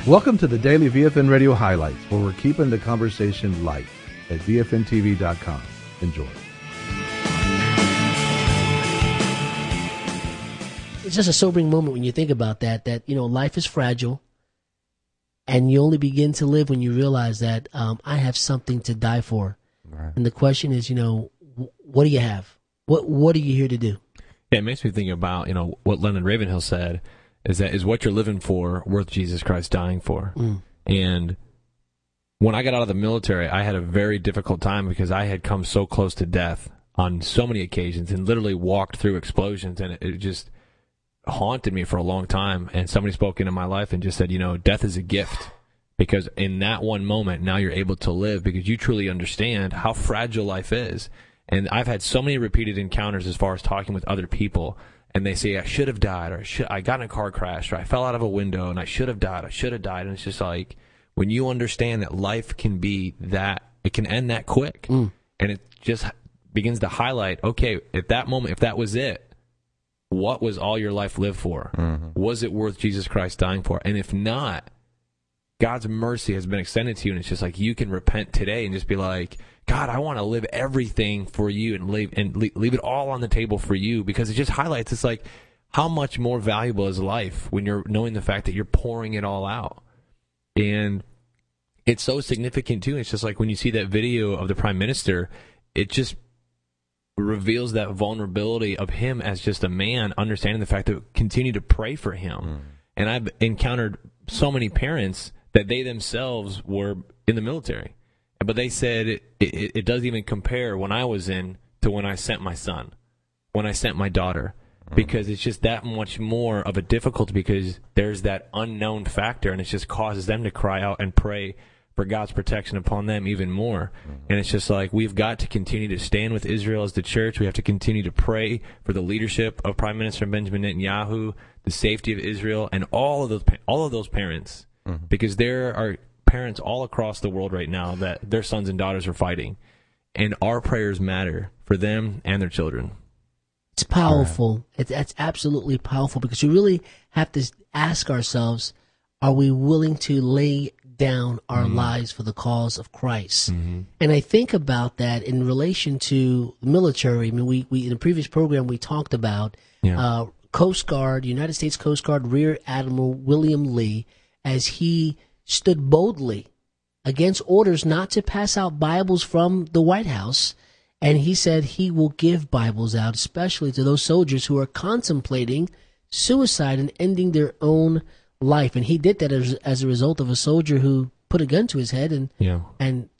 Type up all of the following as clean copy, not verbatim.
Welcome to the Daily VFN Radio Highlights, where we're keeping the conversation light at VFNTV.com. Enjoy. It's just a sobering moment when you think about that, life is fragile, and you only begin to live when you realize that I have something to die for. Right. And the question is, what do you have? What are you here to do? Yeah, it makes me think about, what Leonard Ravenhill said, is what you're living for worth Jesus Christ dying for? Mm. And when I got out of the military, I had a very difficult time because I had come so close to death on so many occasions and literally walked through explosions, and it just haunted me for a long time. And somebody spoke into my life and just said, death is a gift, because in that one moment, now you're able to live because you truly understand how fragile life is. And I've had so many repeated encounters as far as talking with other people, and they say, I should have died, or I got in a car crash, or I fell out of a window, and I should have died. And it's just like, when you understand that life can be that, it can end that quick. Mm. And it just begins to highlight, okay, at that moment, if that was it, what was all your life lived for? Mm-hmm. Was it worth Jesus Christ dying for? And if not, God's mercy has been extended to you, and it's just like, you can repent today and just be like, God, I want to live everything for you and leave it all on the table for you, because it just highlights, it's like, how much more valuable is life when you're knowing the fact that you're pouring it all out. And it's so significant too. It's just like when you see that video of the Prime Minister, it just reveals that vulnerability of him as just a man, understanding the fact that continue to pray for him. Mm. And I've encountered so many parents that they themselves were in the military, but they said it doesn't even compare when I was in to when I sent my son, when I sent my daughter, because it's just that much more of a difficulty, because there's that unknown factor, and it just causes them to cry out and pray for God's protection upon them even more. And it's just like, we've got to continue to stand with Israel as the church. We have to continue to pray for the leadership of Prime Minister Benjamin Netanyahu, the safety of Israel, and all of those parents, because there are parents all across the world right now that their sons and daughters are fighting, and our prayers matter for them and their children. It's powerful. That's absolutely powerful, because we really have to ask ourselves, are we willing to lay down our lives for the cause of Christ? Mm-hmm. And I think about that in relation to the military. I mean, we in the previous program, we talked about Coast Guard, United States Coast Guard Rear Admiral William Lee, as he stood boldly against orders not to pass out Bibles from the White House. And he said he will give Bibles out, especially to those soldiers who are contemplating suicide and ending their own life. And he did that as a result of a soldier who put a gun to his head, and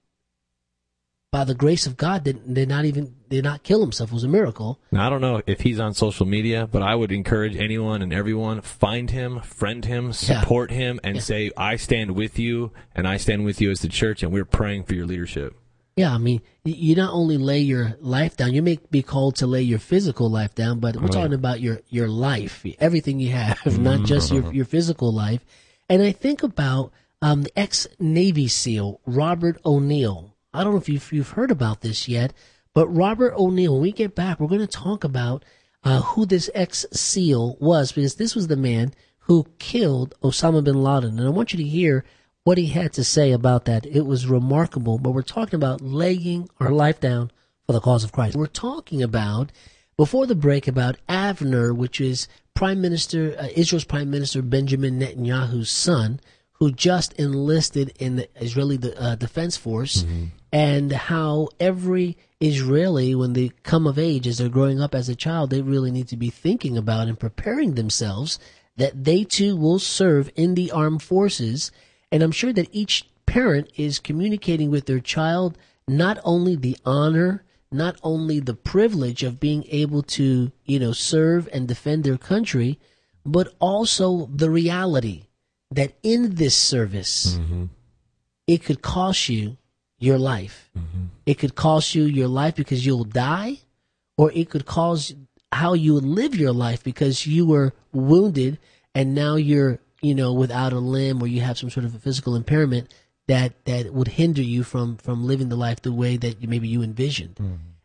by the grace of God did not kill himself. It was a miracle. Now, I don't know if he's on social media, but I would encourage anyone and everyone, find him, friend him, support him, and say, I stand with you, and I stand with you as the church, and we're praying for your leadership. Yeah, I mean, you not only lay your life down, you may be called to lay your physical life down, but we're talking about your life, everything you have, not just your physical life. And I think about the ex-Navy SEAL, Robert O'Neill. I don't know if you've heard about this yet, but Robert O'Neill, when we get back, we're going to talk about who this ex-SEAL was, because this was the man who killed Osama bin Laden. And I want you to hear what he had to say about that. It was remarkable. But we're talking about laying our life down for the cause of Christ. We're talking about, before the break, about Avner, which is Israel's Prime Minister Benjamin Netanyahu's son, who just enlisted in the Israeli Defense Force, and how every Israeli, when they come of age, as they're growing up as a child, they really need to be thinking about and preparing themselves that they too will serve in the armed forces. And I'm sure that each parent is communicating with their child not only the honor, not only the privilege of being able to, serve and defend their country, but also the reality that in this service, it could cost you your life. It could cost you your life because you'll die, or it could cause how you would live your life because you were wounded and now you're without a limb, or you have some sort of a physical impairment that would hinder you from living the life the way that maybe you envisioned.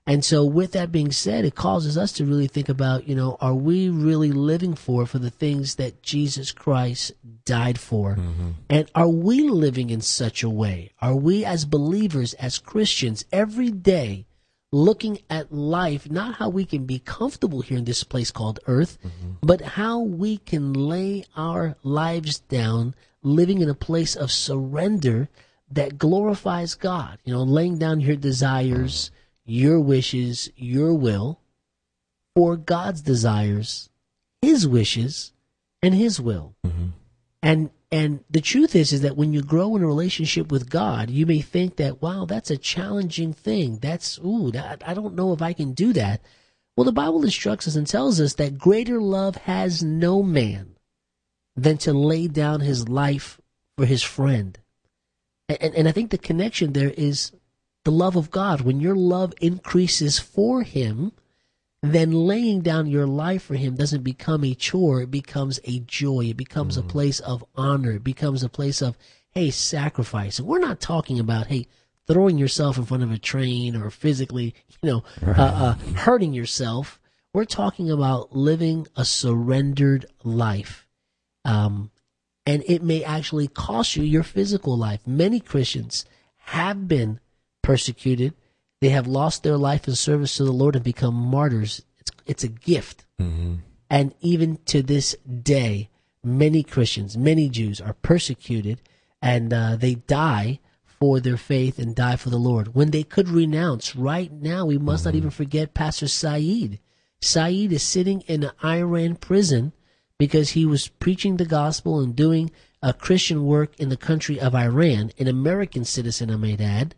And so with that being said, it causes us to really think about, are we really living for the things that Jesus Christ died for? Mm-hmm. And are we living in such a way? Are we as believers, as Christians, every day looking at life, not how we can be comfortable here in this place called earth, but how we can lay our lives down, living in a place of surrender that glorifies God, laying down your desires, your wishes, your will for God's desires, his wishes, and his will. Mm-hmm. And the truth is that when you grow in a relationship with God, you may think that, wow, that's a challenging thing. I don't know if I can do that. Well, the Bible instructs us and tells us that greater love has no man than to lay down his life for his friend. And I think the connection there is the love of God. When your love increases for him, then laying down your life for him doesn't become a chore. It becomes a joy. It becomes a place of honor. It becomes a place of, hey, sacrifice. And we're not talking about, hey, throwing yourself in front of a train or physically, hurting yourself. We're talking about living a surrendered life. And it may actually cost you your physical life. Many Christians have been persecuted. They have lost their life in service to the Lord and become martyrs. It's a gift. Mm-hmm. And even to this day, many Christians, many Jews are persecuted, and they die for their faith and die for the Lord. When they could renounce, right now, we must not even forget Pastor Saeed. Saeed is sitting in an Iran prison because he was preaching the gospel and doing a Christian work in the country of Iran, an American citizen, I may add.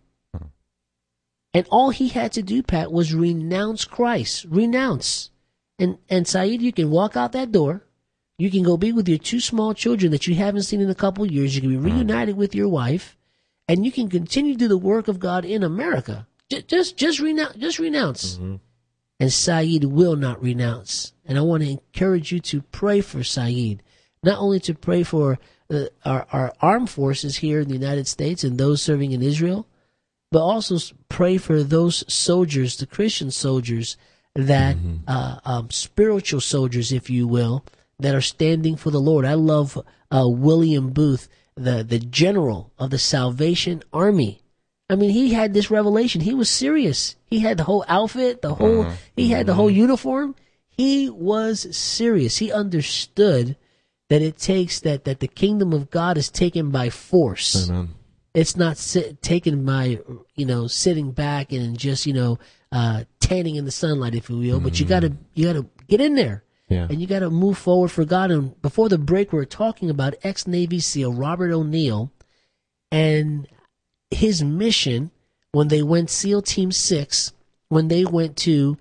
And all he had to do, Pat, was renounce Christ. Renounce. And Saeed, you can walk out that door. You can go be with your two small children that you haven't seen in a couple of years. You can be reunited with your wife. And you can continue to do the work of God in America. Just renounce. Just renounce. Mm-hmm. And Saeed will not renounce. And I want to encourage you to pray for Saeed. Not only to pray for our armed forces here in the United States and those serving in Israel, but also pray for those soldiers, the Christian soldiers, that spiritual soldiers, if you will, that are standing for the Lord. I love William Booth, the general of the Salvation Army. I mean, he had this revelation. He was serious. He had the whole outfit, he had the whole uniform. He was serious. He understood that it takes that the kingdom of God is taken by force. Amen. It's not taken by, sitting back and just, tanning in the sunlight, if you will. But you gotta get in there. Yeah. And you gotta move forward for God. And before the break, we were talking about ex-Navy SEAL Robert O'Neill and his mission when they went SEAL Team 6, when they went to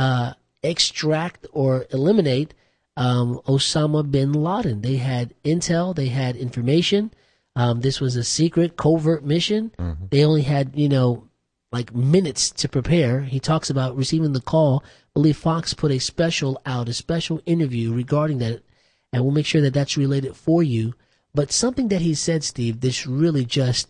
extract or eliminate Osama bin Laden. They had intel, they had information. This was a secret, covert mission. Mm-hmm. They only had, minutes to prepare. He talks about receiving the call. I believe Fox put a special interview regarding that, and we'll make sure that that's related for you. But something that he said, Steve, this really just,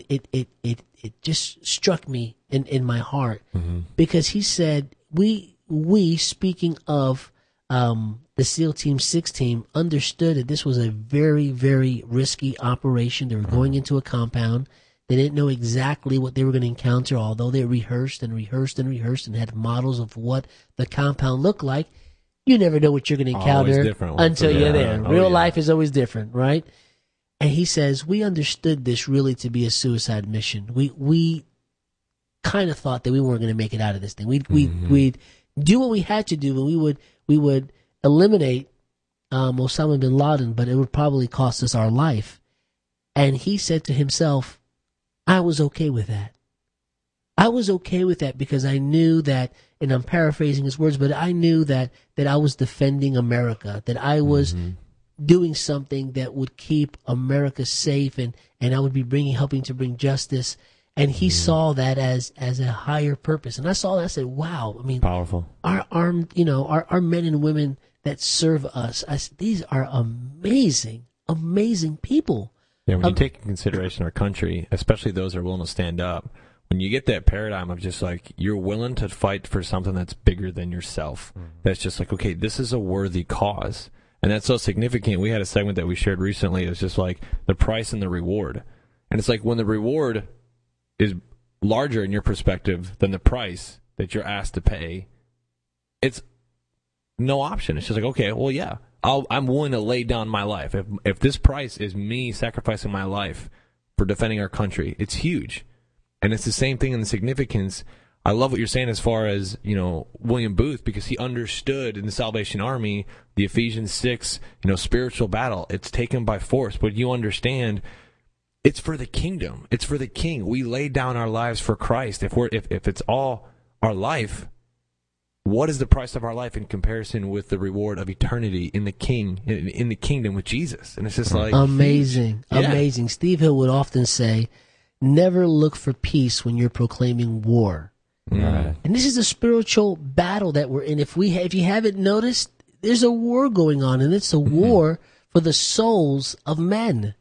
it just struck me in my heart, because he said, we speaking of the SEAL Team 6 team, understood that this was a very, very risky operation. They were going into a compound. They didn't know exactly what they were going to encounter, although they rehearsed and had models of what the compound looked like. You never know what you're going to encounter until you're there. Real life is always different, right? And he says, we understood this really to be a suicide mission. We kind of thought that we weren't going to make it out of this thing. We'd do what we had to do, and we would eliminate Osama bin Laden, but it would probably cost us our life. And he said to himself, I was okay with that. I was okay with that because I knew that, and I'm paraphrasing his words, but I knew that I was defending America, that I was doing something that would keep America safe, and I would be helping to bring justice. And he saw that as a higher purpose. And I saw that, I said, wow, powerful. Our armed, our men and women that serve us, these are amazing, amazing people. Yeah, when you take into consideration our country, especially those that are willing to stand up, when you get that paradigm of just like you're willing to fight for something that's bigger than yourself, that's just like, okay, this is a worthy cause. And that's so significant. We had a segment that we shared recently. It's just like the price and the reward. And it's like when the reward is larger in your perspective than the price that you're asked to pay, it's no option. It's just like, okay, well, yeah, I'm willing to lay down my life. If this price is me sacrificing my life for defending our country, it's huge. And it's the same thing in the significance. I love what you're saying as far as, William Booth, because he understood in the Salvation Army, the Ephesians 6, spiritual battle. It's taken by force. But you understand, it's for the kingdom. It's for the king. We lay down our lives for Christ. If it's all our life, what is the price of our life in comparison with the reward of eternity in the king, in the kingdom with Jesus? And it's just like amazing. Steve Hill would often say, never look for peace when you're proclaiming war. Right. And this is a spiritual battle that we're in. If you haven't noticed, there's a war going on, and it's a war for the souls of men.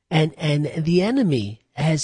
And the enemy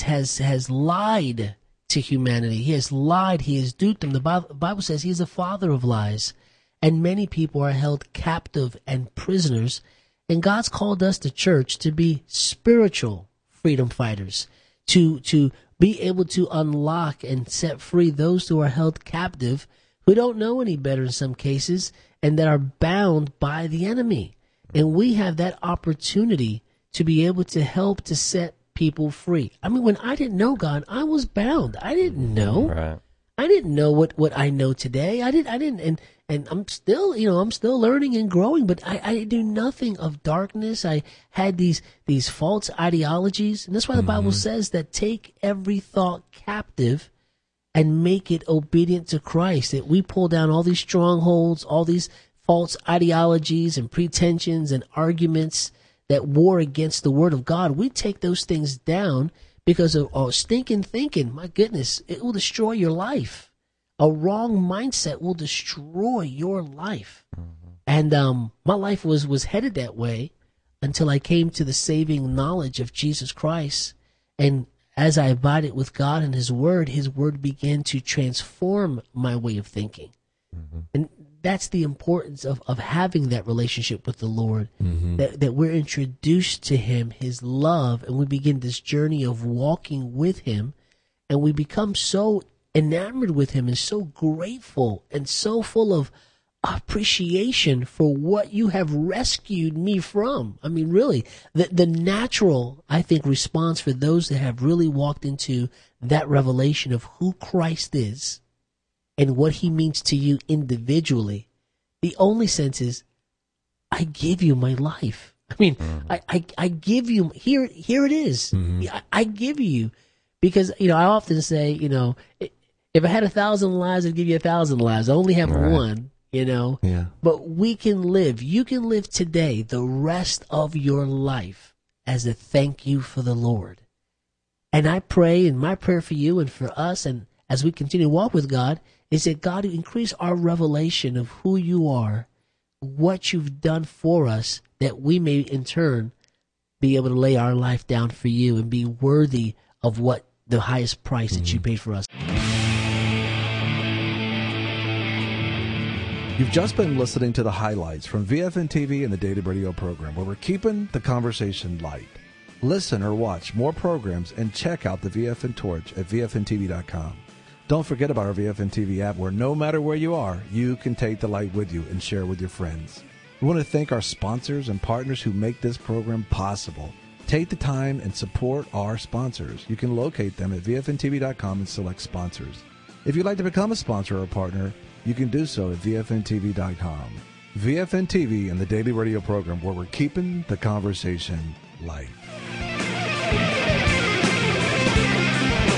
has lied to humanity. He has lied. He has duped them. The Bible says he is the father of lies, and many people are held captive and prisoners. And God's called us, the church, to be spiritual freedom fighters, to be able to unlock and set free those who are held captive, who don't know any better in some cases, and that are bound by the enemy. And we have that opportunity to be able to help to set people free. I mean, when I didn't know God, I was bound. I didn't know. Right. I didn't know what I know today. I didn't, and I'm still, I'm still learning and growing, but I do nothing of darkness. I had these false ideologies. And that's why the Bible says that take every thought captive and make it obedient to Christ. That we pull down all these strongholds, all these false ideologies and pretensions and arguments that war against the word of God. We take those things down because of stinking thinking. My goodness, it will destroy your life. A wrong mindset will destroy your life. And my life was headed that way until I came to the saving knowledge of Jesus Christ. And as I abided with God and His Word began to transform my way of thinking. And that's the importance of having that relationship with the Lord, that we're introduced to Him, His love, and we begin this journey of walking with Him, and we become so enamored with Him and so grateful and so full of appreciation for what you have rescued me from. I mean, really, the natural, I think, response for those that have really walked into that revelation of who Christ is and what He means to you individually, the only sense is, I give you my life. I mean, I give you, here it is. I give you, because, I often say, if I had 1,000 lives, I'd give you 1,000 lives. I only have one, Yeah. But you can live today, the rest of your life, as a thank you for the Lord. And I pray, and my prayer for you and for us, and as we continue to walk with God, is that God will increase our revelation of who you are, what you've done for us, that we may in turn be able to lay our life down for you and be worthy of what the highest price that you paid for us. You've just been listening to the highlights from VFN TV and the Daily Radio program, where we're keeping the conversation light. Listen or watch more programs and check out the VFN Torch at VFNTV.com. Don't forget about our VFN TV app, where no matter where you are, you can take the light with you and share with your friends. We want to thank our sponsors and partners who make this program possible. Take the time and support our sponsors. You can locate them at VFNTV.com and select sponsors. If you'd like to become a sponsor or partner, you can do so at VFNTV.com. VFN TV and the Daily Radio program, where we're keeping the conversation light.